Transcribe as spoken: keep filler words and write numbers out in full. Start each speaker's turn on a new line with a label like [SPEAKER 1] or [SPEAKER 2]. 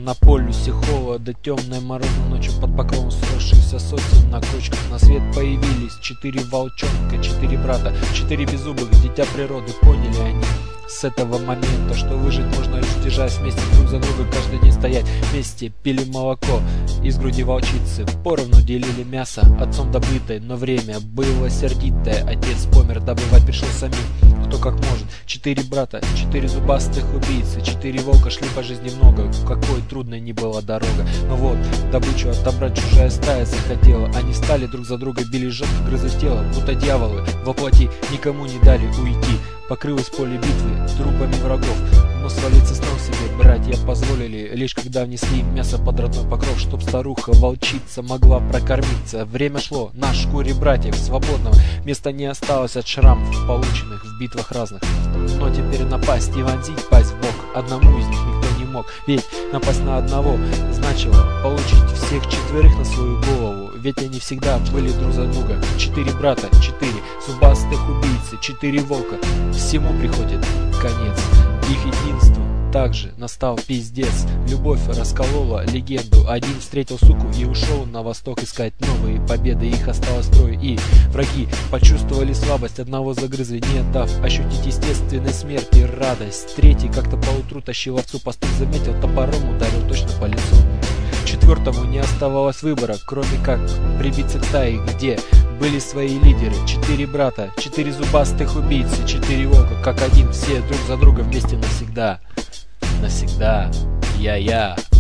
[SPEAKER 1] На полюсе холода, темной морозной ночью под покровом сросшихся сотен на кочках на свет появились четыре волчонка, четыре брата, четыре беззубых, дитя природы. Поняли они с этого момента, что выжить можно лишь держась вместе, друг за друга каждый день стоять вместе. Пили молоко из груди волчицы, поровну делили мясо отцом добытое, но время было сердитое. Отец помер, добывать пришел самим, кто как может. Четыре брата, четыре зубастых убийцы, четыре волка шли по жизни много, какой трудной ни была дорога. Но вот добычу отобрать чужая стая захотела, они стали друг за друга, били жестко, грызли тело, будто дьяволы во плоти, никому не дали уйти. Покрылось поле битвы трупами врагов, но свалиться с ног себе братья позволили, лишь когда внесли мясо под родной покров, чтоб старуха-волчица могла прокормиться. Время шло, на шкуре братьев свободного места не осталось от шрамов, полученных в битвах разных. Но теперь напасть и вонзить пасть в бок одному из них никто не мог, ведь напасть на одного значило получить всех четверых на свою голову, ведь они всегда были друг за друга. Четыре брата, четыре зубастых убийцы, четыре волка, всему приходит конец. Их единству также настал пиздец. Любовь расколола легенду. Один встретил суку и ушел на восток искать новые победы. Их осталось трое, и враги почувствовали слабость. Одного загрызли, не дав ощутить естественной смерти радость. Третий как-то поутру тащил овцу, пастырь заметил, топором ударил точно по лицу. Четвертому не оставалось выбора, кроме как прибиться к стае, где были свои лидеры. Четыре брата, четыре зубастых убийцы, четыре волка, как один, все друг за друга вместе навсегда. Навсегда. Я-я.